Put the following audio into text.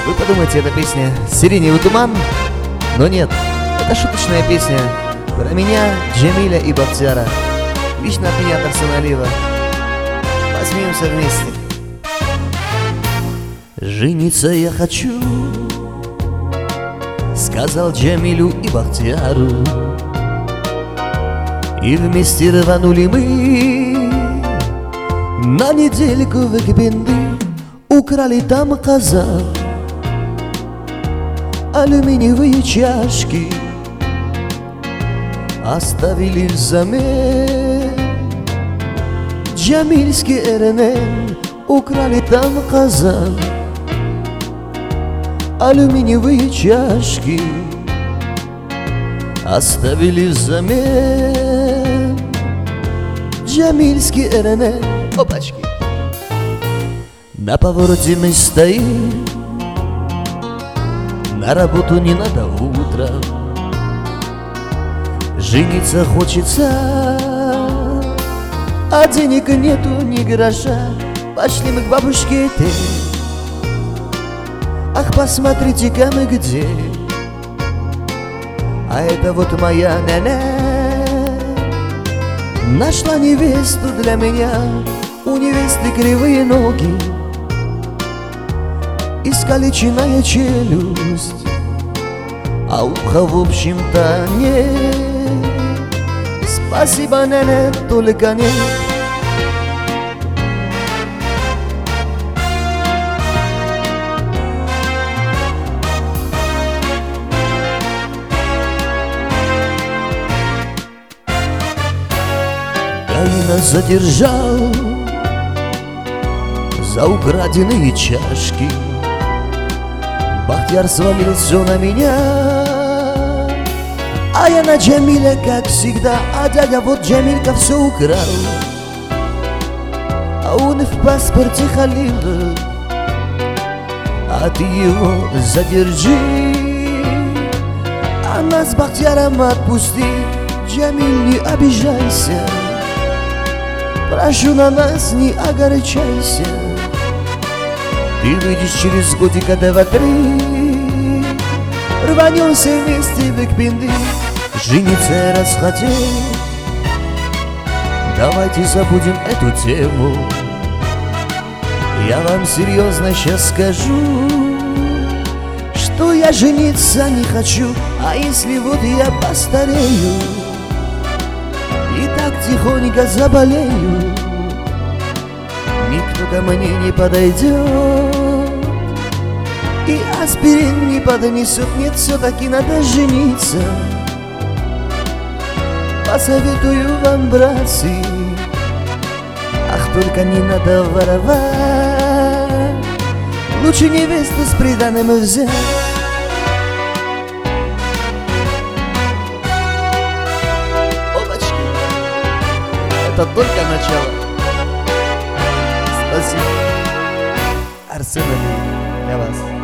Вы подумайте, эта песня «Сиреневый туман», но нет, это шуточная песня про меня, Джамиля и Бахтияра. Лично от меня, Тарсана Алиева. Посмеемся вместе. «Жениться я хочу», сказал Джамилю и Бахтияру, и вместе рванули мы на недельку в Экбенды. Украли там казан, алюминиевые чашки, оставили взамен джамильский РНН. Украли там казан, алюминиевые чашки, оставили взамен джамильский РНН. Опачки. На повороте мы стоим, на работу не надо утром, жениться хочется, а денег нету ни гроша. Пошли мы к бабушке ты, ах, посмотрите-ка мы где. А это вот моя няня нашла невесту для меня. У невесты кривые ноги, искалеченная челюсть, а ухо в общем-то нет. Спасибо, няня, только нет. Гаи нас задержал за украденные чашки. Бахтияр свалил все на меня, а я на Джамиля, как всегда. А дядя вот Джамилька все украл, а он и в паспорте Халил. А ты его задержи, а нас с Бахтияром отпусти. Джамиль, не обижайся, прошу, на нас не огорчайся. Ты выйдешь через годика два-три, рванемся вместе в Экбенды. Жениться я расхотел, давайте забудем эту тему. Я вам серьезно сейчас скажу, что я жениться не хочу. А если вот я постарею и так тихонько заболею, никто ко мне не подойдет и аспирин не поднесет. Нет, все-таки надо жениться. Посоветую вам, братцы, ах, только не надо воровать, лучше невесту с приданым взять. Опачки, это только начало. Спасибо, Арсен Алиев, для вас.